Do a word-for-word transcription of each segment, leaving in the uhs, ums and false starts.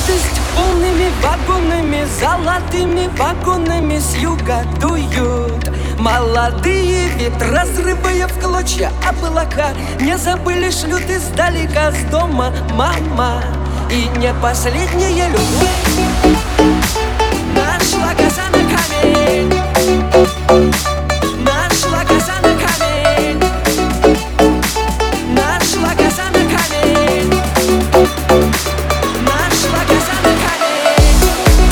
Радость полными вагонами, золотыми вагонами с юга дуют молодые ветра, разрывая в клочья облака. Не забыли, шлют издалека с дома мама. И не последняя любовь нашла коса на камень, нашла коса на камень, нашла коса на камень, нашла коса на камень,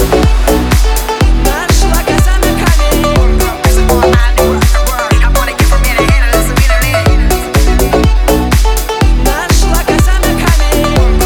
нашла коса на камень, нашла коса на камень.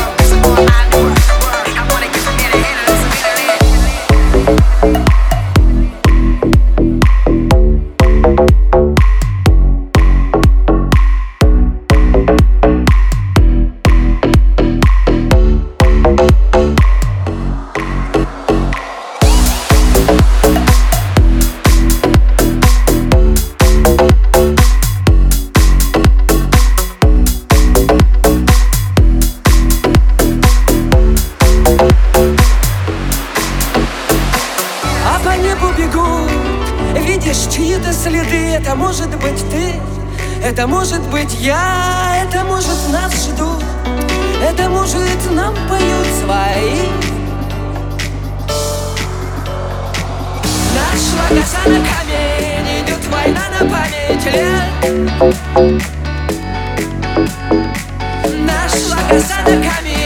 По небу бегут, видишь чьи-то следы. Это может быть ты, это может быть я, это может нас ждут, это может нам поют свои. Нашла коса на камень, идет война на память лет. Нашла коса на камень.